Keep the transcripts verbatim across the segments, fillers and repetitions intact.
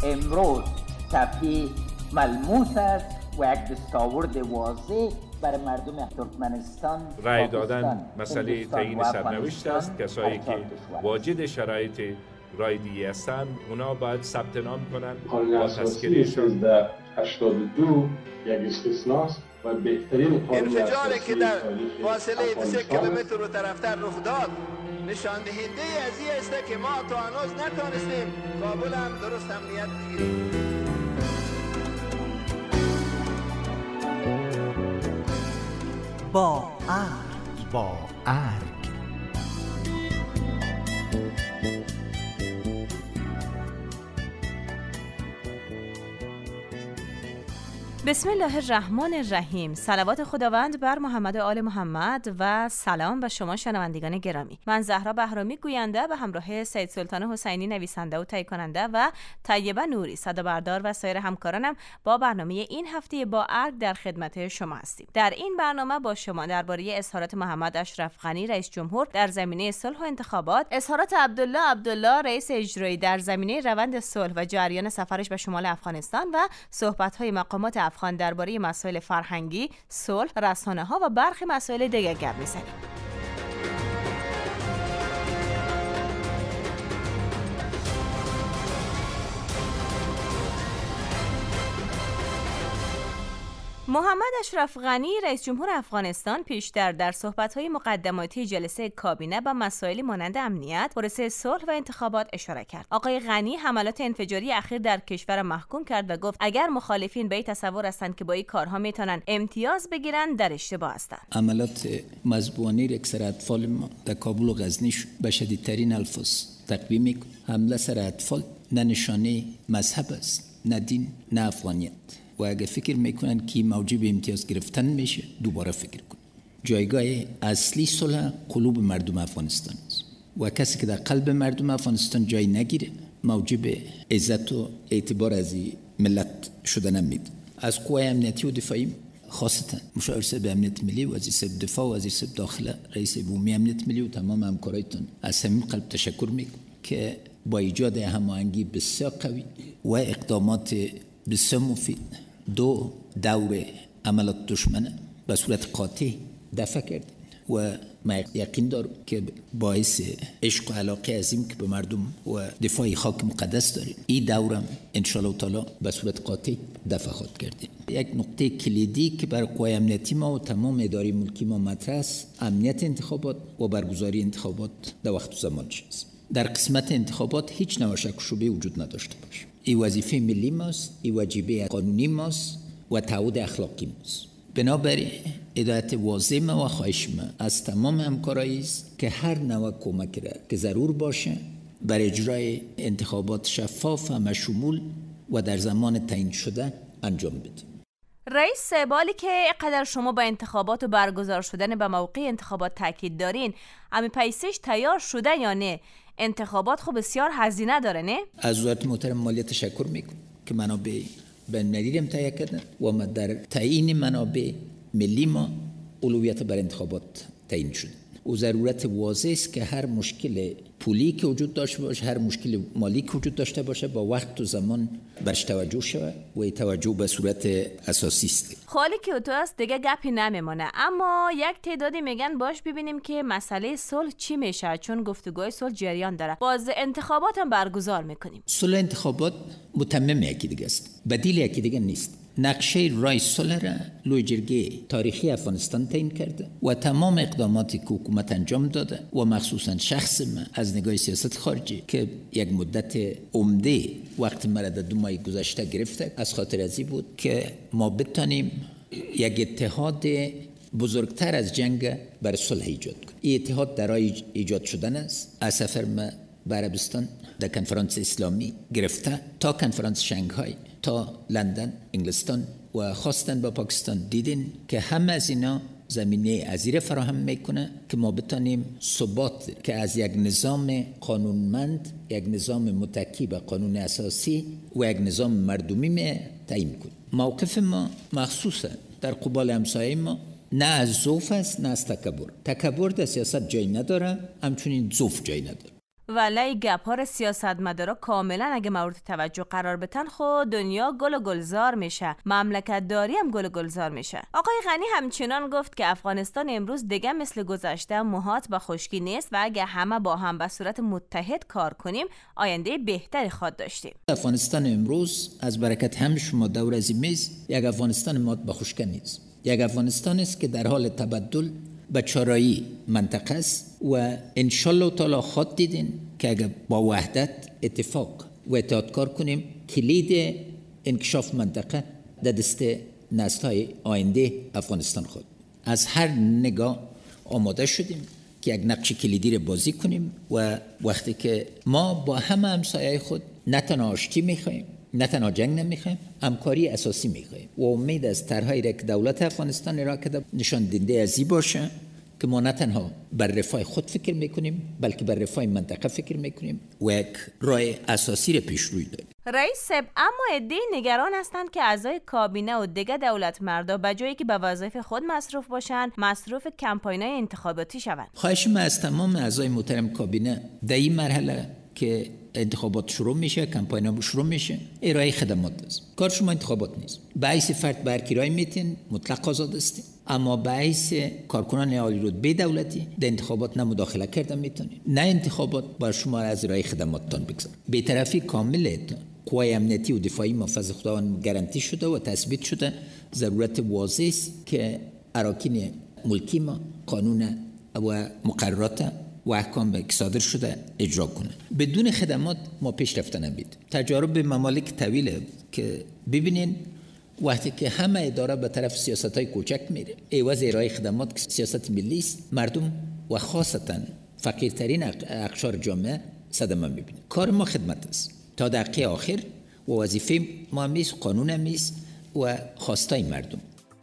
امروز صفحه ملموس است و یک دستاورد واضح برای مردم ترکمنستان رای دادن مسئله تعیین سرنوشت است. کسایی که واجد شرایط رایدی هستند اونا باید ثبت نام کنن با تذکرهشون. در هشتاد و دو یک استثناست و بهترین قانون انفجاری که در فاصله دو سه کیلومتر رو طرفتر رخ داد نشان دهنده از این است که ما تا هنوز نتونستیم کابل هم درست امنیت بگیریم. با ارگ با ارگ بسم الله الرحمن الرحیم. صلوات خداوند بر محمد و آل محمد و سلام به شما شنوندگان گرامی. من زهرا بهرامی گوینده به همراه سید سلطان حسینی نویسنده و تهیه کننده و طیبه نوری صدابردار و سایر همکارانم با برنامه این هفته با ارگ در خدمت شما هستیم. در این برنامه با شما درباره اظهارات محمد اشرف غنی رئیس جمهور در زمینه صلح و انتخابات، اظهارات عبدالله عبدالله رئیس اجرایی در زمینه روند صلح و جریان سفرش به شمال افغانستان و صحبت‌های مقامات افغان درباره مسائل فرهنگی، صلح، رسانه‌ها و برخی مسائل دیگر گپ می‌زنیم. محمد اشرف غنی رئیس جمهور افغانستان پیشتر در صحبت‌های مقدماتی جلسه کابینه به مسائل مانند امنیت، پروسه صلح و انتخابات اشاره کرد. آقای غنی حملات انفجاری اخیر در کشور محکوم کرد و گفت اگر مخالفین به این تصور هستند که با این کارها میتونن امتیاز بگیرن در اشتباه هستند. عملات مذبوحانه اکثر اطفال ما در کابل و غزنی به شدیدترین الفاظ تقویم می‌کنه. حمله سر اطفال نه نشانه مذهب است، نه دین، نه افغانیت. و اگه فکر میکنن که موجب امتیاز گرفتن میشه دوباره فکر کن. جایگاه اصلی صلح قلوب مردم افغانستان است و کسی که در قلب مردم افغانستان جای نگیره موجب عزت و اعتبار از ملت شده نمید. از قوای امنیتی و دفاعی خاصتا مشاور صاحب امنیت ملی، وزیر صاحب دفاع، وزیر صاحب داخله، رئیس عمومی امنیت ملی و تمام همکارایتون از صمیم قلب تشکر میکنم که با ایجاد هماهنگی بسیار قوی و اقدامات بسیار مفید دو دور عملات دشمن به صورت قاطع دفع کرد و ما یقین دارم که باعث عشق و علاقه عظیم که به مردم و دفاع خاک مقدس داریم این دورم انشاءالله تعالی به صورت قاطع دفع خواهد کردیم. یک نقطه کلیدی که برای قوای امنیتی ما و تمام اداره ملکی ما مطرح است امنیت انتخابات و برگزاری انتخابات در وقت و زمانش است. در قسمت انتخابات هیچ نوع شک و شبهه وجود نداشته باشه. این وظیفه ملی ماست، این واجبه قانونی ماست و تعهد اخلاقی ماست. بنابراین هدایت واضح ما و خواهش ما از تمام همکارایی است که هر نوع کمک را که ضرور باشه برای اجرای انتخابات شفاف و مشمول و در زمان تعیین شده انجام بدیم. رئیس سبالی که قدر شما با انتخابات و برگزار شدن به موقع انتخابات تاکید دارین، امی پیسش تیار شده یا نه؟ انتخابات خب بسیار هزینه داره نه؟ از وزارت محترم مالیه تشکر میکنم که منابع بین‌المللی هم تهیه کردن و ما در تعیین منابع ملی ما اولویت بر انتخابات تعیین شد. و ضرورت واضح است که هر مشکل پولی که وجود داشته باشه، هر مشکل مالی که وجود داشته باشه با وقت و زمان برش توجه شود و این توجه به صورت اساسی است. خالی که تو است دیگه گپی نمیمونه، اما یک تعدادی میگن باش ببینیم که مسئله صلح چی میشه، چون گفتگوهای صلح جریان داره. باز انتخابات هم برگزار میکنیم. صلح انتخابات متمم یکی دیگه است، بدیل یکی دیگه نیست. نقشه راه صلح را لوی جرگه تاریخی افغانستان تعیین کرده و تمام اقداماتی که حکومت انجام داده و مخصوصا شخص من از نگاه سیاست خارجی که یک مدت عمده وقت مرا در دو ماه گذشته گرفته از خاطر ازی بود که ما بتانیم یک اتحاد بزرگتر از جنگ بر صلح ایجاد کنیم. این اتحاد در راه ایجاد شدن است. از سفر ما به عربستان در کنفرانس اسلامی گرفته تا کنفرانس شنگهای تا لندن انگلستان و خواستن با پاکستان دیدین که همه از اینا زمینه عزیره فراهم میکنه که ما بتانیم ثبات که از یک نظام قانونمند، یک نظام متکی به قانون اساسی و یک نظام مردمی می تعیین کنیم. موقف ما مخصوصا در قبال همسایه ما نه از ضعف است نه از تکبر. تکبر در سیاست جای نداره، همچنین ضعف جای نداره. ولی گپار سیاستمدارا کاملا اگه مورد توجه قرار بتن خود دنیا گل و گلزار میشه، مملکت داری هم گل و گلزار میشه. آقای غنی همچنان گفت که افغانستان امروز دیگه مثل گذشته محاط با خشکی نیست و اگه همه با هم به صورت متحد کار کنیم آینده بهتری خواهد داشتیم. افغانستان امروز از برکت هم شما دور از میز یک افغانستان محاط با خشکی نیست، یک افغانستان است که در حال تبدل به چارایی منطقه است و انشالله تعالی خود دیدین که اگر با وحدت اتفاق و اتحاد کار کنیم کلید انکشاف منطقه در دست نسل‌های آینده افغانستان خود. از هر نگاه آماده شدیم که یک نقش کلیدی را بازی کنیم و وقتی که ما با همه همسایه خود نه تنها آشتی می‌خوایم نه تنها جنگ نمیخوایم، همکاری اساسی میخوایم و امید از طرحی که دولت افغانستان را کرده نشان دهنده از این باشه که ما نه تنها بر رفاه خود فکر میکنیم بلکه بر رفاه منطقه فکر میکنیم و یک راه اساسی را پیش روی داریم. رئیس صاحب، اما عده‌ای نگران هستند که اعضای کابینه و دیگر دولت مردا به جایی که به وظایف خود مصروف باشند مصروف کمپاین‌های انتخاباتی شوند. خواهش من از تمام اعضای محترم کابینه در این مرحله که انتخابات شروع میشه، کمپاین ها شروع میشه، ارائه خدمات است. کار شما انتخابات نیست. به حیث فرد برکی رای میتین مطلق آزاد هستین، اما به حیث کارکنان عالی رتبه دولتی در انتخابات نه مداخله کردن میتونین نه انتخابات بر شما از ارائه خدماتتان بگذارن. بی‌طرفی کامل قوای امنیتی و دفاعی محافظ خداوند گارانتی شده و تثبیت شده. ضرورت واضح است که اراکین ملکی ما قانون و مقررات و احکام که صادر شده اجرا کنه. بدون خدمات ما پیشرفت نمید. تجارب ممالک طویله که ببینین وقتی که همه اداره به طرف سیاست‌های کوچک میره عوض ارائه خدمات که سیاست ملی است، مردم و خاصتا فقیرترین اقشار جامعه صدمه میبینه. کار ما خدمت است تا دقیقه آخر و وظیفه ما هم است، قانون هم است و خواستای مردم.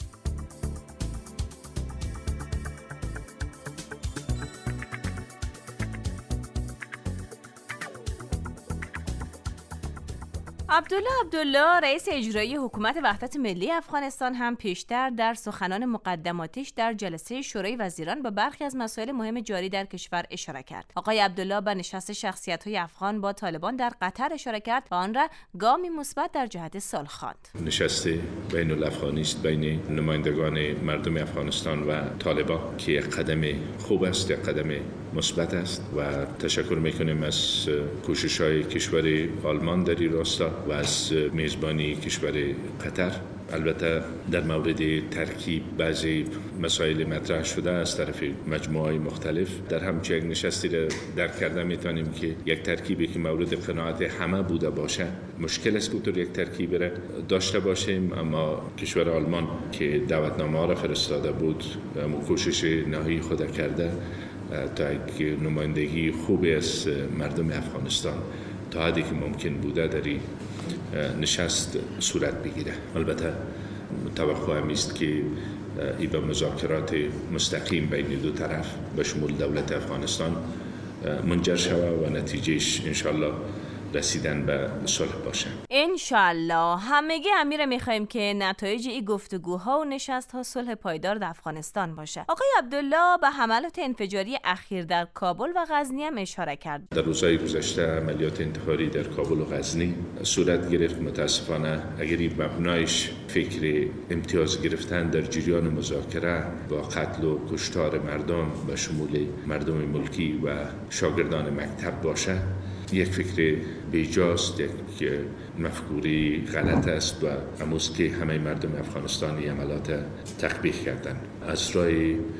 عبدالله عبدالله رئیس اجرایی حکومت وحدت ملی افغانستان هم پیشتر در سخنان مقدماتیش در جلسه شورای وزیران به برخی از مسائل مهم جاری در کشور اشاره کرد. آقای عبدالله به نشست شخصیت‌های افغان با طالبان در قطر اشاره کرد و آن را گامی مثبت در جهت صلح خواند. نشست بین الافغانی است بین نمایندگان مردم افغانستان و طالبان که یک قدم خوب است، یک قدم مثبت است و تشکر میکنیم از کوشش‌های کشور آلمان در این راستا و از میزبانی کشور قطر. البته در مورد ترکیب بعضی مسائل مطرح شده از طرف مجموعه‌های مختلف. در همچین یک نشستی را درک کرده میتونیم که یک ترکیبی که مورد قناعت همه بوده باشه مشکل است که یک ترکیب را داشته باشیم، اما کشور آلمان که دعوتنامه را فرستاده بود و کوشش نهایی خود کرده تا یک نمایندگی خوبی از مردم افغانستان تا حدی که ممکن بوده در این نشست صورت بگیره. البته توقع هم است که این به مذاکرات مستقیم بین دو طرف به شمول دولت افغانستان منجر شود و نتیجهش انشالله رسیدن به صلح باشه. انشالله. همگی امیر میخوایم که نتایج این گفتگوها و نشست‌ها صلح پایدار در افغانستان باشه. آقای عبدالله به حملات انفجاری اخیر در کابل و غزنی هم اشاره کرد. در روزهای گذشته عملیات انتحاری در کابل و غزنی صورت گرفت. متاسفانه اگر این مبنایش فکر امتیاز گرفتن در جریان مذاکره با قتل و کشتار مردم به شمول مردم ملکی و شاگردان مکتب باشه، یک فکر بیجاست، یک مفکوری غلط است و امروز که همه مردم افغانستانی عملات تقبیح کردن. از راه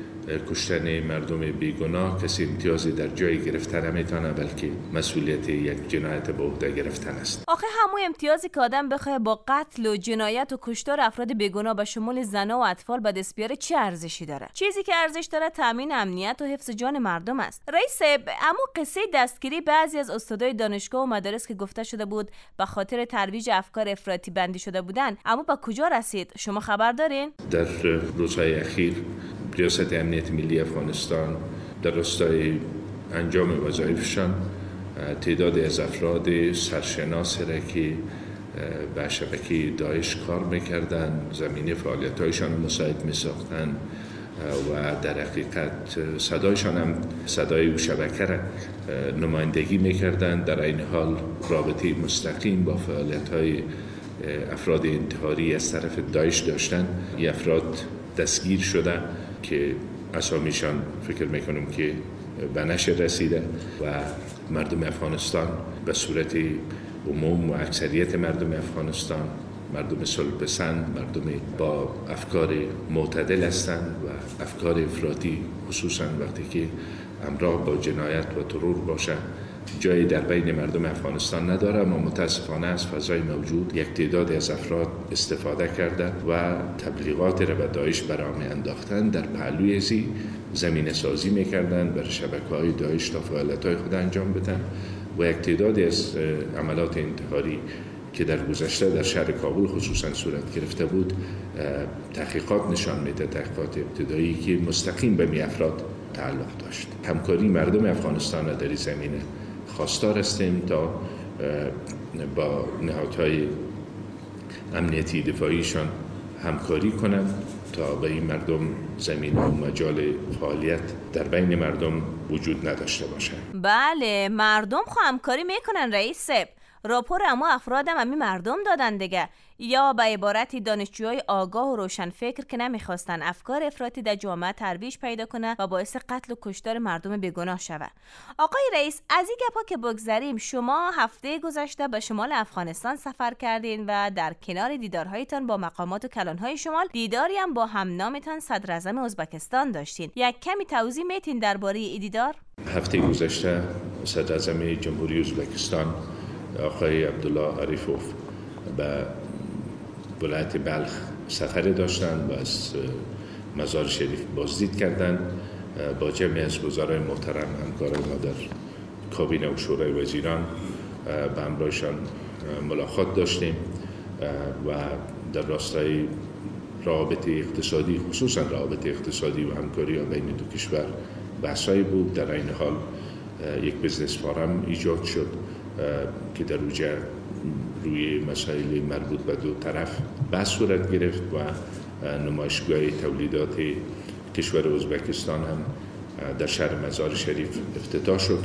کشتن مردم بیگناه کسی امتیازی در جای گرفتن نمیتونه، بلکه مسئولیت یک جنایت به عهده گرفتن است. آخه همون امتیازی که آدم بخواه با قتل و جنایت و کشتار افراد بیگناه به شمول زنها و اطفال به دست بیاره چه ارزشی داره؟ چیزی که ارزش داره تامین امنیت و حفظ جان مردم است. رئیس، اما قصه دستگیری بعضی از استادای دانشگاه و مدارس که گفته شده بود به خاطر ترویج افکار افراطی بندی شده بودن، اما به کجا رسید؟ شما خبر دارین؟ در روزهای اخیر ریاست امنیت ملی افغانستان در راستای انجام وظایفشان تعدادی از افراد سرشناس را که به شبکه داعش کار میکردن، زمینه فعالیت‌هایشان مساعد میساختن و در حقیقت صدایشان هم صدای شبکه را نمایندگی میکردند. در این حال رابطه مستقیم با فعالیت‌های افراد انتحاری از طرف داعش داشتند. این افراد دستگیر شده که اسامیشان فکر میکنم که به نشر رسیده و مردم افغانستان به صورت عموم و اکثریت مردم افغانستان مردم صلح‌پسند، مردم با افکار معتدل هستند و افکار افراطی خصوصا وقتی که همراه با جنایت و ترور باشه جایی در بین مردم افغانستان نداره. اما متاسفانه از فضای موجود یک تعداد از افراد استفاده کرده و تبلیغات را به داعش برآمی انداختن، در پهلوی ازی زمینه سازی میکردن بر شبکه‌های داعش تا فعالیت‌های خود انجام بدن و یک تعداد از عملات انتحاری که در گذشته در شهر کابل خصوصا صورت گرفته بود تحقیقات نشان میده، تحقیقات ابتدایی که مستقیم به می افراد تعلق داشت. همکاری مردم افغانستان را در این زمینه خواستار هستیم تا با نهادهای امنیتی دفاعیشان همکاری کنند تا به این مردم زمین و مجال فعالیت در بین مردم وجود نداشته باشد. بله مردم خو همکاری میکنن رئیس. راپور اما افرادم همی مردم دادن دیگه، یا به عبارتی دانشجوهای آگاه و روشنفکر که نمیخواستن افکار افراطی در جامعه ترویج پیدا کنه و باعث قتل و کشتار مردم بیگناه شوه. آقای رئیس، از این گپا که بگذریم، شما هفته گذشته به شمال افغانستان سفر کردین و در کنار دیدارهایتان با مقامات و کلانهای شمال دیداری هم با همنامتان صدر اعظم ازبکستان داشتین. یک کمی توضیح میتین درباره این دیدار؟ هفته گذشته صدر اعظم جمهوری ازبکستان آقای عبدالله عریفوف به ولایت بلخ سفر داشتند و از مزار شریف بازدید کردند. با جمعی از وزرای محترم همکاران ما در کابینه و شورای وزیران به همراهشان ملاقات داشتیم و در راستای روابط اقتصادی، خصوصا روابط اقتصادی و همکاری بین دو کشور بحثایی بود. در این حال یک بزنس فارم ایجاد شد که در اوجه روی مسائل مربوط به دو طرف بحث صورت گرفت و نمایشگاه تولیدات کشور ازبکستان هم در شهر مزار شریف افتتاح شد.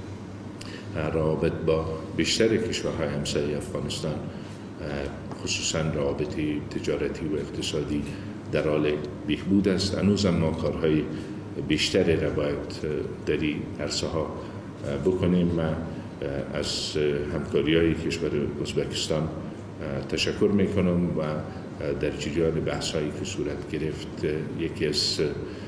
روابط با بیشتر کشورهای همسایه افغانستان، خصوصا روابط تجارتی و اقتصادی، در حال بهبود است. هنوز ما کارهای بیشتری را باید در این عرصه‌ها بکنیم. و از همکاری‌های کشور ازبکستان تشکر میکنم و در جریان بحث‌هایی که صورت گرفت یکی از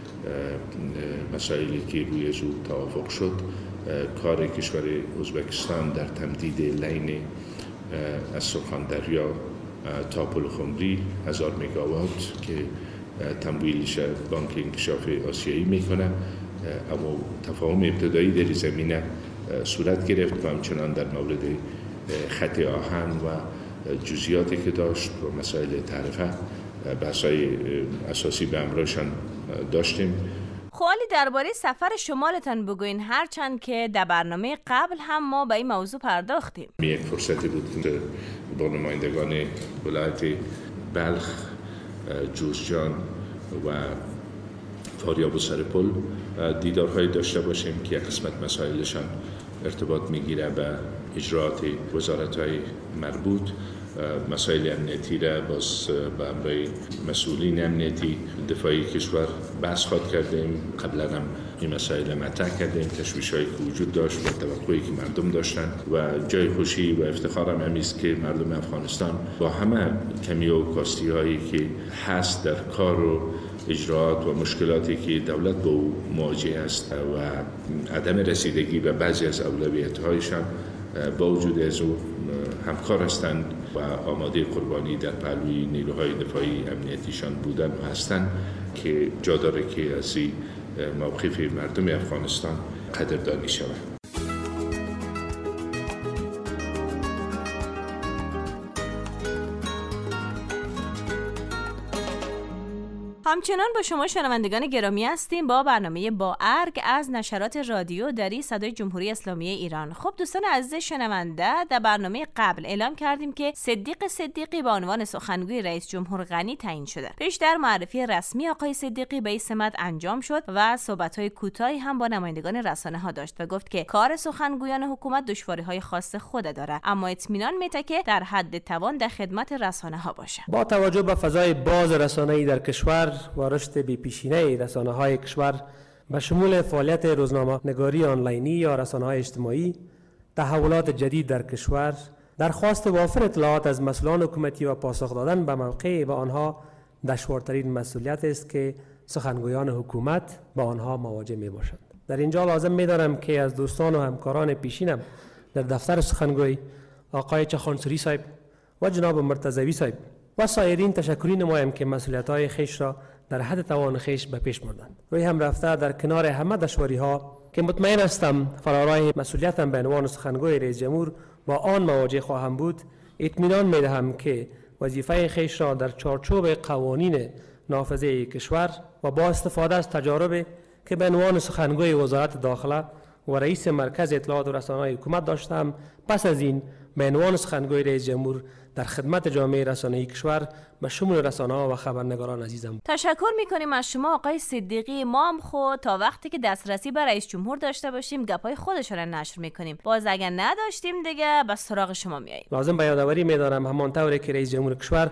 مسائلی که روی از او توافق شد کار کشور ازبکستان در تمدید لین از سرخاندریا تا پل خمری هزار مگاوات که تمویلش بانک انکشاف آسیایی میکنه. اما تفاهم ابتدایی در زمینه صورت گرفت و همچنان در مورد خط آهن و جزئیاتی که داشت و مسائل تعرفه بحث‌های اساسی به همراهشان داشتیم. خوالی درباره سفر شمالتان بگوین، هرچند که در برنامه قبل هم ما به این موضوع پرداختیم. یک فرصتی بود که با نمایندگان ولایت بلخ، جوزجان و فاریاب و سرپل دیدارهای داشته باشیم که یک قسمت مسائلشان ارتباط میگیره به اجراعات وزارت‌های مربوط. مسائل امنیتی را باز به همراه مسئولین امنیتی دفاعی کشور بحث خواد کردیم. قبلا هم این مسائل مطرح کردیم، تشویش‌هایی که وجود داشت و توقعی که مردم داشتن و جای خوشی و افتخارم هم است که مردم افغانستان با همه کمی و کاستی‌هایی که هست در کار و اجراعات و مشکلاتی که دولت با او مواجه است و عدم رسیدگی به بعضی از اولویت‌هایشان با وجود از او همکار هستند و آماده قربانی در پهلوی نیروهای دفاعی امنیتیشان بودن و هستند که جا داره که از این موقف مردم افغانستان قدردانی شود. همچنان با شما شنوندگان گرامی هستیم با برنامه با ارگ از نشرات رادیو دری صدای جمهوری اسلامی ایران. خب دوستان عزیز شنونده، در برنامه قبل اعلام کردیم که صدیق صدیقی به عنوان سخنگوی رئیس جمهور غنی تعیین شده. پیشتر معرفی رسمی آقای صدیقی به این سمت انجام شد و صحبت‌های کوتاهی هم با نمایندگان رسانه‌ها داشت و گفت که کار سخنگویان حکومت دشواری‌های خاص خود داره، اما اطمینان میده که در حد توان در خدمت رسانه‌ها باشه. با توجه به فضای باز رسانه‌ای در کشور و رشد بی‌پیشینه رسانه‌های کشور به شمول فعالیت روزنامه‌نگاری آنلاینی یا رسانه‌های اجتماعی، تحولات جدید در کشور، درخواست وافر اطلاعات از مسئولان حکومتی و پاسخ دادن به موقع به آنها دشوارترین مسئولیت است که سخنگویان حکومت با آنها مواجه می‌باشند. در اینجا لازم می‌دارم که از دوستان و همکاران پیشینم در دفتر سخنگوی آقای چخانسوری صاحب و جناب مرتضوی صاحب و سایرین تشکری نمایم که مسئولیت‌های خیش را در حد توان خیش به پیش بردند. روی هم رفته در کنار همه دشواری‌ها که مطمئن هستم فرارای مسئولیتم به عنوان سخنگوی رئیس جمهور با آن مواجه خواهم بود، اطمینان می‌دهم که وظیفه خیش را در چارچوب قوانین نافذه کشور و با استفاده از تجارب که به عنوان سخنگوی وزارت داخله و رئیس مرکز اطلاعات و رسانه‌های حکومت داشتم، پس از این به عنوان سخنگوی رئیس جمهور در خدمت جامعه رسانه‌ای کشور به شمول رسانه‌ها و خبرنگاران عزیزم. تشکر می‌کنیم از شما آقای صدیقی. ما هم خود تا وقتی که دسترسی به رئیس جمهور داشته باشیم گپای خودش را نشر می‌کنیم. باز اگر نداشتیم دیگه به سراغ شما میاییم. لازم به یادآوری می‌دارم همانطوری که رئیس جمهور کشور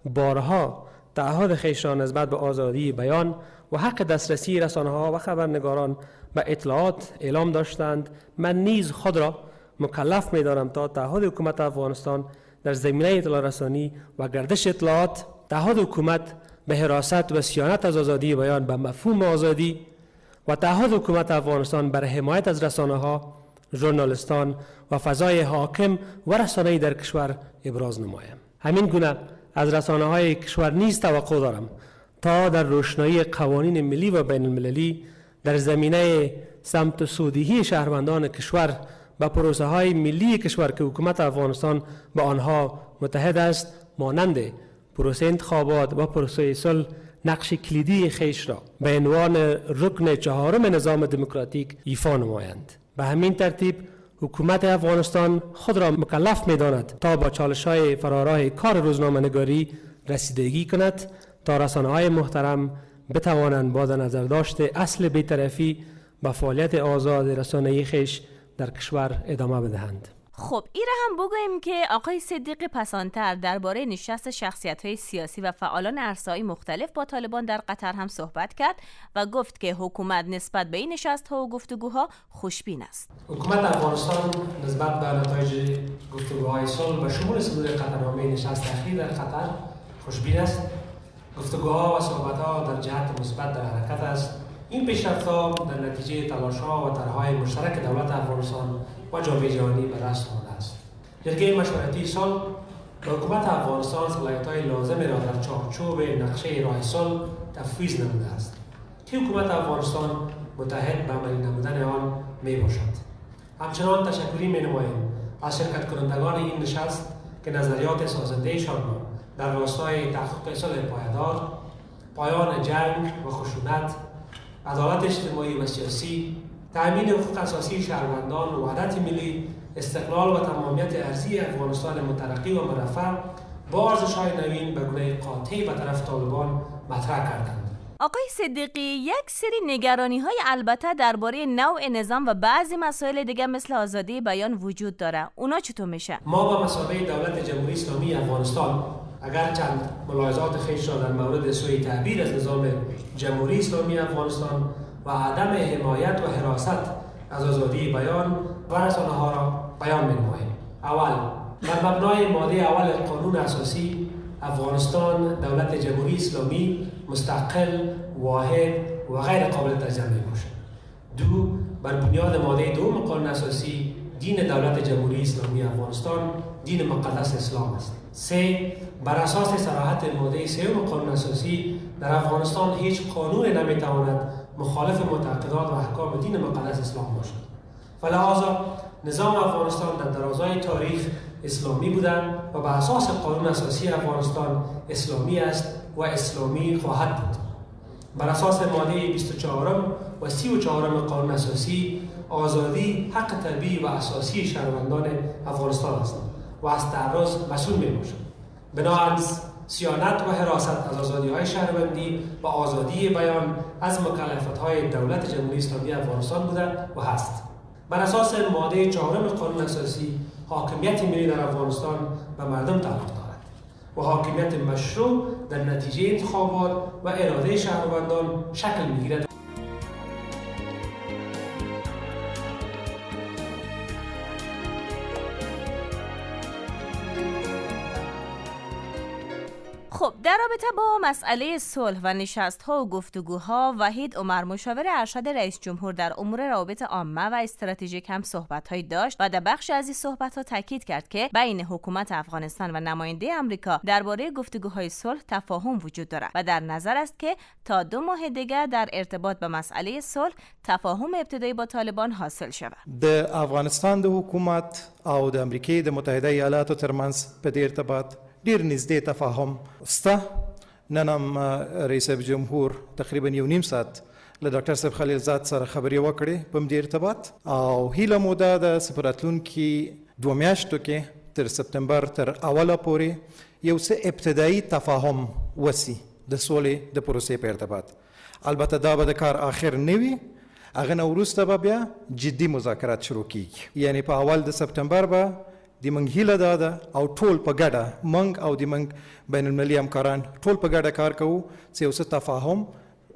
بارها تعهد خویش را نسبت به آزادی بیان و حق دسترسی رسانه‌ها و خبرنگاران به اطلاعات اعلام داشتند، من نیز خود را مکلف می‌دارم تا تعهد حکومت افغانستان در زمینه اطلاع رسانی و گردش اطلاعات، تعهد حکومت به حراست و صیانت از آزادی بیان به مفهوم آزادی و تعهد حکومت افغانستان بر حمایت از رسانه‌ها، ژورنالیستان و فضای حاکم و رسانه‌ای در کشور ابراز نمایم. همین گونه از رسانه‌های کشور نیز توقع دارم تا در روشنایی قوانین ملی و بین المللی در زمینه سمت و سودگی شهروندان کشور با پروسه های ملی کشور که حکومت افغانستان با آنها متحد است، مانند پروسه انتخابات و پروسه صلح، نقش کلیدی خیش را به عنوان رکن چهارم نظام دموکراتیک ایفا نمایند. به همین ترتیب حکومت افغانستان خود را مکلف می‌داند تا با چالش‌های فراراه کار روزنامه‌نگاری رسیدگی کند تا رسانه‌های محترم بتوانند با نظر داشته اصل بی‌طرفی با فعالیت آزاد رسانه‌ای خیش در کشور ادامه بدهند. خب این هم بگوییم که آقای صدیقی پسانتر درباره نشست شخصیت‌های سیاسی و فعالان عرصه‌های مختلف با طالبان در قطر هم صحبت کرد و گفت که حکومت نسبت به این نشست‌ها و گفتگوها خوشبین است. حکومت افغانستان نسبت به نتایج گفتگوهای صلح و شمول صدور قطعنامه نشست اخیر در قطر خوشبین است. گفتگوها و صحبت‌ها در جهت مثبت در حرکت است. این پیشرفت‌ها در نتیجه تلاش‌ها و طرح‌های مشترک دولت افغانستان و جامعه جهانی به دست آمده است. جرگه مشورتی صلح به حکومت افغانستان صلاحیت‌های لازم را در چارچوب نقشه راه صلح تفویض نموده است که حکومت افغانستان متحد به عملی نمودن آن میباشد. همچنان تشکری می‌نماییم از شرکت کنندگان این نشست که نظریات سازنده‌شان را در راستای تحقق صلح پایدار، پایان جنگ و خشونت، عدالت اجتماعی و سیاسی، تأمین حقوق اساسی شهروندان، وحدت ملی، استقلال و تمامیت ارضی افغانستان مترقی و مرفع با ارزش‌های نوین به گونه قاطع به طرف طالبان مطرح کردند. آقای صدیقی، یک سری نگرانی‌های البته درباره نوع نظام و بعضی مسائل دیگه مثل آزادی بیان وجود داره. اونا چطور میشه؟ ما به مثابه دولت جمهوری اسلامی افغانستان اگر چند ملاحظات خویش را در مورد سوء تعبیر از نظام جمهوری اسلامی افغانستان و عدم حمایت و حراست از آزادی بیان و رسانه‌ها را بیان می‌نماییم. اول، بر مبنای ماده اول قانون اساسی افغانستان دولت جمهوری اسلامی مستقل، واحد و غیر قابل تجزیه میباشد. دو، بر بنیاد ماده دوم قانون اساسی دین دولت جمهوری اسلامی افغانستان دین مقدس اسلام است. سه، بر اساس صراحت ماده سوم قانون اساسی در افغانستان هیچ قانون نمیتواند مخالف معتقدات و احکام دین مقدس اسلام باشد. فلذا نظام افغانستان در درازای تاریخ اسلامی بودند و بر اساس قانون اساسی افغانستان اسلامی است و اسلامی خواهد بود. بر اساس ماده بیست و چهار و سی و چهار قانون اساسی آزادی حق طبیعی و اساسی شهروندان افغانستان است و از تعرض مسئول می باشد. بنابراین صیانت و حراست از آزادی‌های شهروندی و آزادی بیان از مکلفیت‌های دولت جمهوری اسلامی افغانستان بوده و هست. بر اساس ماده چهارم قانون اساسی حاکمیت ملی در افغانستان به مردم تعلق دارد و حاکمیت مشروع در نتیجه انتخابات و اراده شهروندان شکل می‌گیرد. خب در رابطه با مسئله صلح و نشست‌ها و گفتگوها، وحید عمر مشاور ارشد رئیس جمهور در امور روابط عامه و استراتژیک هم صحبت‌هایی داشت و در بخش از این صحبت‌ها تاکید کرد که بین حکومت افغانستان و نماینده آمریکا درباره گفتگوهای صلح تفاهم وجود دارد و در نظر است که تا دو ماه دیگر در ارتباط به مسئله صلح تفاهم ابتدایی با طالبان حاصل شود. د افغانستان د حکومت او د امریکای د متحده ایالاتو ترمنځ په دې ارتباط ډیر نږدې تفاهم سته. نن هم رئیس جمهور تقریبا یو نیم ساعت له ډاکټر صاحب خلیل زاد سره خبرې وکړې په دې ارتباط، او هیله مو ده د راتلونکي دوه میاشتو کې تر سپتمبر تر اوله پورې یو څه ابتدایي تفاهم وسی د سولې د پروسې په ارتباط. البته دا به د کار آخر نه وي، هغه نه وروسته به بیا جدي مذاکرات شروع کیږي. یعنی په اول د سپتمبر به د منګ هیله دا ده او ټول په ګډه منګ او د منګ بین المللي همکاران ټول په ګډه کار کوو چې یو څه تفاهم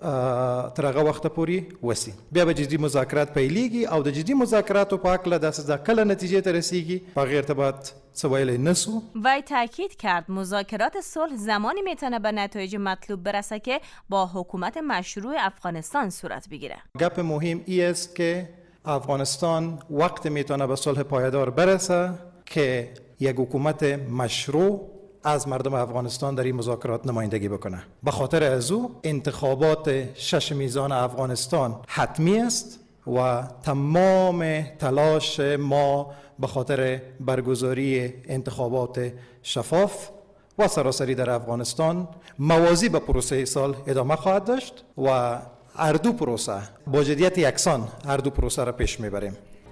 تر هغه وخته پورې وسی. بیا به جدي مذاکرات پیلېږي او د جدي مذاکراتو په هکله داسې دا کله نتیجې ته رسیږي په هغې ارتباط څه ویلی نسو. وی تاکید کرد مذاکرات صلح زمانی میتونه به نتایج مطلوب برسه که با حکومت مشروع افغانستان صورت بگیره. گپ مهم ای است که افغانستان وقت میتونه به صلح پایدار برسه که یک حکومت مشروع از مردم افغانستان در این مذاکرات نمایندگی بکنه. به خاطر از او انتخابات شش میزان افغانستان حتمی است و تمام تلاش ما به خاطر برگزاری انتخابات شفاف و سراسری در افغانستان موازی به پروسه سال ادامه خواهد داشت و هر دو پروسه با جدیت یکسان هر دو پروسه را پیش میبریم.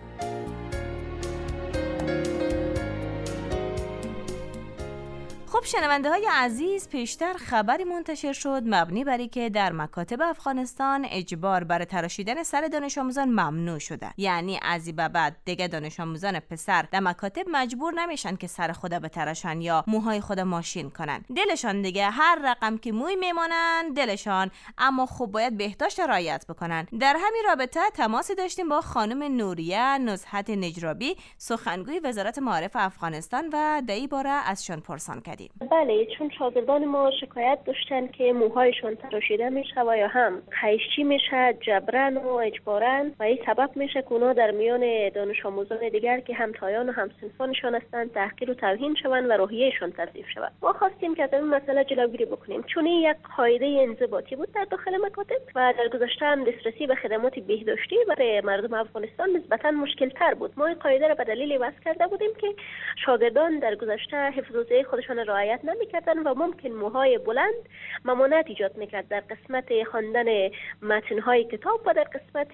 خب شنونده های عزیز، پیشتر خبری منتشر شد مبنی بر اینکه در مکاتب افغانستان اجبار بر تراشیدن سر دانش آموزان ممنوع شده. یعنی از این به بعد دیگه دانش آموزان پسر در مکاتب مجبور نمیشن که سر خود بتراشن یا موهای خود ماشین کنن. دلشان دیگه هر رقم که موی میمانن دلشان، اما خب باید بهداشت رعایت بکنن. در همین رابطه تماسی داشتیم با خانم نوریه نزهت نجرابی، سخنگوی وزارت معارف افغانستان، و در این باره ازشان پرسان کردیم. بله، چون شاگردان ما شکایت داشتن که موهایشان تراشیده میشه و یا هم خیشچی میشه جبران و اجباران و این سبب میشه که اونا در میان دانش آموزان دیگر که همتایان و همسنفانشان هستند تحقیر و توهین شوند و روحیهشان تضعیف شود. ما خواستیم که از این مسئله جلوگیری بکنیم، چون این یک قاعده انضباطی بود در داخل مکاتب و در گذشته هم دسترسی به خدمات بهداشتی برای مردم افغانستان نسبتا مشکل تر بود. ما این قاعده را به دلیل وضع کرده بودیم که شاگردان در گذشته حفظ الحدود خودشان رعایت نمی‌کردند و ممکن موهای بلند ممانعت ایجاد می‌کرد در قسمت خواندن متن‌های کتاب و در قسمت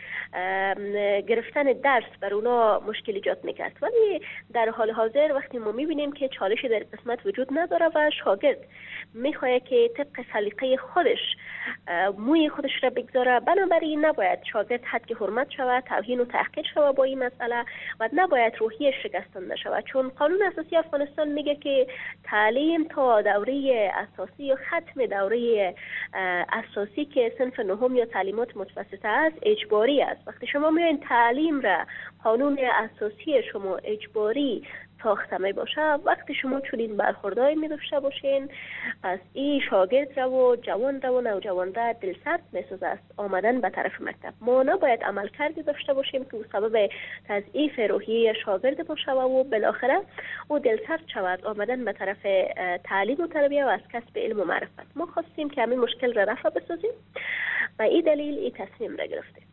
گرفتن درس بر اونا مشکل ایجاد می‌کرد. ولی در حال حاضر وقتی ما می‌بینیم که چالشی در قسمت وجود نداره و شاگرد می‌خواهد که طبق سلیقه خودش موی خودش را بگذاره، بنابراین نباید شاگرد حد که حرمت شود، توهین و تحقیر شود با این مسئله و نباید روحیه شکستانده شود، چون قانون اساسی افغانستان میگه که تعلیم تا دوره اساسی یا ختم دوره اساسی که صنف نهم یا تعلیمات متوسطه است اجباری است. وقتی شما میایین تعلیم را قانون اساسی شما اجباری ساخته می باشه، وقتی شما چنین برخوردایی می داشته باشین، پس این شاگرد را و جوان را و نوجوان را دلسرد می سازه است آمدن به طرف مکتب. ما نباید عمل کردی داشته باشیم که سبب تضعیف روحیه شاگرد باشه و بالاخره او دلسرد شود آمدن به طرف تعلیم و تربیه و از کسب علم و معرفت. ما خواستیم که همین مشکل را رفع بسازیم و این دلیل این تصمیم را گرفتیم.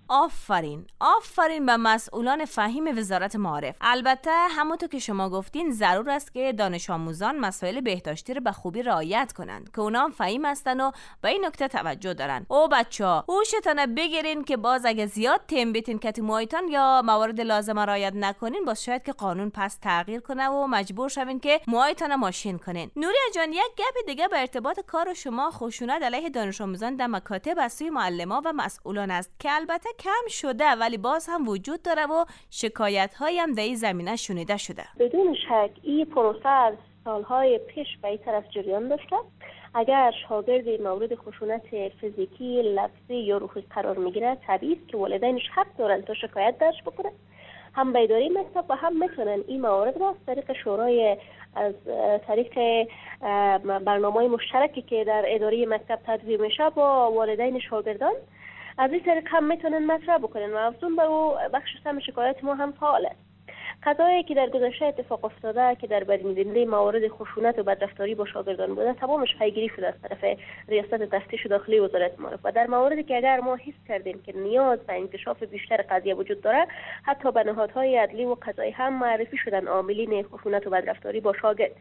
آفرین آفرین به مسئولان فهیم وزارت معارف. البته همونطور که شما گفتین ضرور است که دانش آموزان مسائل بهداشتی رو به خوبی رعایت کنند که اونا هم فهیم هستن و به این نکته توجه دارن. او بچه‌ها هوشتون بگیرین که باز اگه زیاد تیم بیتین که مویتان یا موارد لازم رعایت نکنین باز شاید که قانون پس تغییر کنه و مجبور شوین که موهایتان ماشین کنین. نوریا جان، یک گپ دیگه به ارتباط کار شما خشونت علیه دانش آموزان در مکاتب از سوی معلمان و مسئولان است که البته کم شده ولی باز هم وجود داره و شکایت هایی هم در این زمینه شنیده شده. بدون شک این پروسه از سالهای پیش به این طرف جریان داشته. اگر شاگردی مورد خشونت فیزیکی، لفظی یا روحی قرار میگیره طبیعی است که والدینش حق دارن تا شکایت درش بکنه. هم به اداره مکتب و هم میتونن این موارد را از طریق شورای از طریق برنامه‌های مشترکی که در اداره مکتب تدوین میشه با والدین شاگردان از این طریق هم میتونن مطرح بکنن و افزون بر او بخش سم شکایت ما هم فعال است. قضایی که در گذشته اتفاق افتاده که در برگزیدنده موارد خشونت و بدرفتاری با شاگردان بوده تمامش پیگیری شده از طرف ریاست تفتیش داخلی وزارت معارف و در مواردی که اگر ما حس کردیم که نیاز به انکشاف بیشتر قضیه وجود داره حتی به نهادهای عدلی و قضایی هم معرفی شدن عاملین خشونت و بدرفتاری با شاگرد.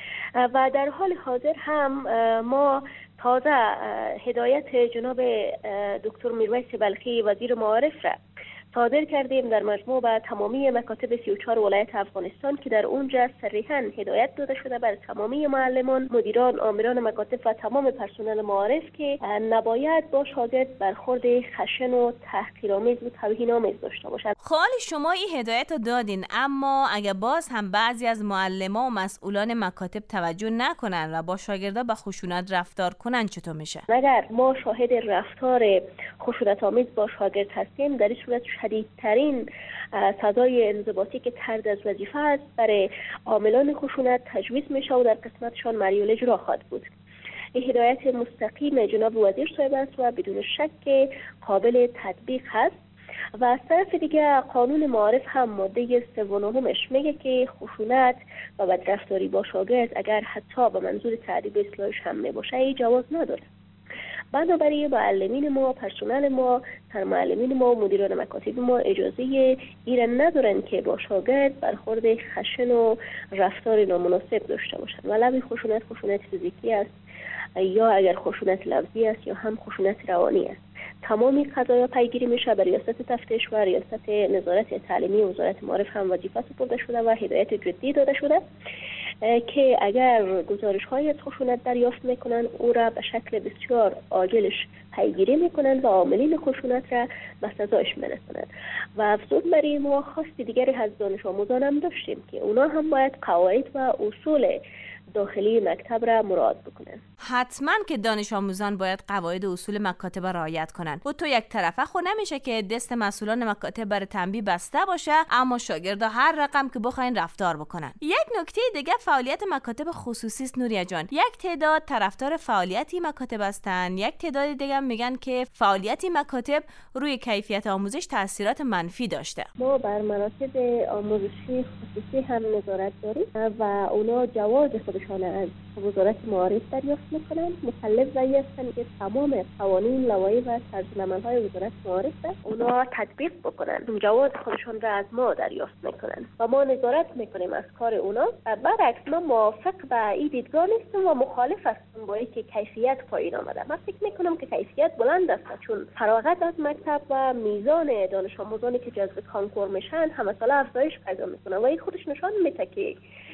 و در حال حاضر هم ما تازه هدایت جناب دکتر میرویس بلخی وزیر معارف را صادر کردیم در مجموع به تمامی مکاتب سی و چهار ولایت افغانستان که در اونجا صریحاً هدایت داده شده بر تمامی معلمان، مدیران، آمران مکاتب و تمام پرسنل معارف که نباید با شاگرد برخورد خشن و تحقیرآمیز و توهین‌آمیز داشته باشند. خالی شما این هدایت رو دادین، اما اگه باز هم بعضی از معلمان و مسئولان مکاتب توجه نکنن و با شاگردا به خشونت رفتار کنن چطور میشه؟ اگر ما شاهد رفتار خشونت‌آمیز با شاگرد هستیم در این صورت شدیدترین سزای انضباطی که طرد از وظیفه است برای عاملان خشونت تجویز میشه و در قسمتشان معیول اجرا خواهد بود. این هدایت مستقیم جناب وزیر صاحب است و بدون شک قابل تطبیق هست. و از طرف دیگه قانون معارف هم ماده سه و نهمش میگه که خشونت و بدرفتاری با شاگرد اگر حتی به منظور تعریب اصلاحش هم نباشه ای جواز نداره. بنابراین معلمین ما، پرسنل ما، سرمعلمین ما و مدیران مکاتب ما اجازه ایران ندارن که با شاگرد برخورد خشن و رفتار نامناسب داشته باشند. ولو خشونت خشونت فیزیکی است یا اگر خشونت لفظی است یا هم خشونت روانی است. تمامی قضایا پیگیری میشه. به ریاست تفتیش و ریاست نظارت تعلیمی وزارت معارف هم وظیفه سپرده شده و هدایت جدی داده شده که اگر گزارش های از خشونت دریافت میکنن او را به شکل بسیار عاجلش پیگیری میکنن و عاملین خشونت را به سزایش میرسونن. و افزون بر این ما خواست دیگری از دانش آموزان هم داشتیم که اونا هم باید قواعد و اصول داخلی مکتب را مراعات بکنن. حتما که دانش آموزان باید قواعد و اصول مکاتب را رعایت کنن. و تو یک طرفه خو نمیشه که دست مسئولان مکاتب برای تنبیه بسته باشه اما شاگردا هر رقم که بخواین رفتار بکنن. یک نکته دیگه فعالیت مکاتب خصوصی است نوریا جان. یک تعداد طرفدار فعالیتی مکاتب هستن، یک تعداد دیگه میگن که فعالیتی مکاتب روی کیفیت آموزش تاثیرات منفی داشته. ما بر مراتب آموزشی خصوصی هم نظارت داریم و اونا جواز خودشان از وزارت معارف دریافت میکنن. مکلف رایی هستن که تمام قوانین، لوایح و طرزالعمل‌های وزارت معارف را اونا تطبیق بکنن. جواز خودشان را از ما دریافت میکنن و ما نظارت میکنیم از کار اونا. برعکس ما موافق به این دیدگاه نیستم و مخالف هستم با اینکه کیفیت پایین آمده. من فکر میکنم که کیفیت بلند است چون فراغت از مکتب و میزان دانش آموزانی که جذب کانکور میشن همساله افزایش پیدا میکنه و این خودش نشان میده که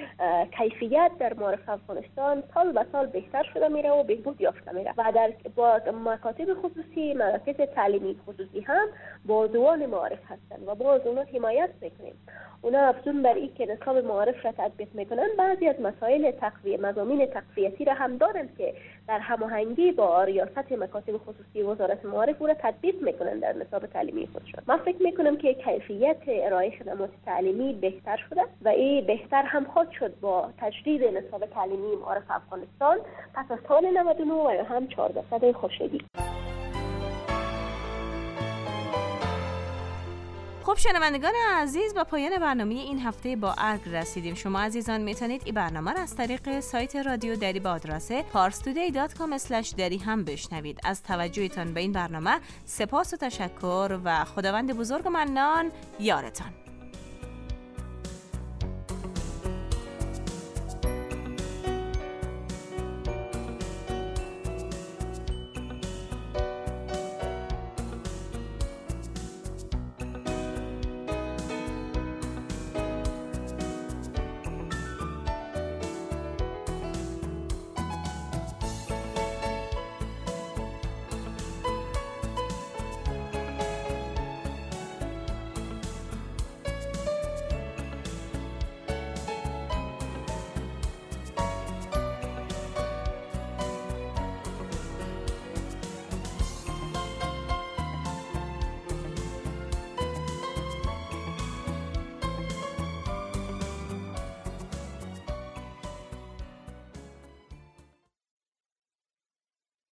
کیفیت در معارف افغانستان سال به سال بهتر شده میره و بهبود یافته میره و در با مکاتب خصوصی، مراکز تعلیمی خصوصی هم بازوان معارف هستن و باز اونا حمایت میکنیم. اونا افزون بر این که نصاب معارف را تطبیق میکنن بعضی از مسائل تقویه مضامین تقویتی را هم دارن که در هماهنگی با ریاست مکاتب خصوصی وزارت معارف او را تطبیق میکنن در نصاب تعلیمی خودشون. من فکر میکنم که کیفیت ارائه خدمات تعلیمی بهتر شده و این بهتر هم خواهد شد با تجدید نصاب تعلیمی معارف افغانستان پس از سال نود و نه و هم چهارده صد خورشیدی. خب شنوندگان عزیز، با پایان برنامه این هفته با ارگ رسیدیم. شما عزیزان میتونید این برنامه را از طریق سایت رادیو دری با آدرس پارس تودی دات کام اسلش دری هم بشنوید. از توجهتان به این برنامه سپاس و تشکر و خداوند بزرگ و منان یارتان.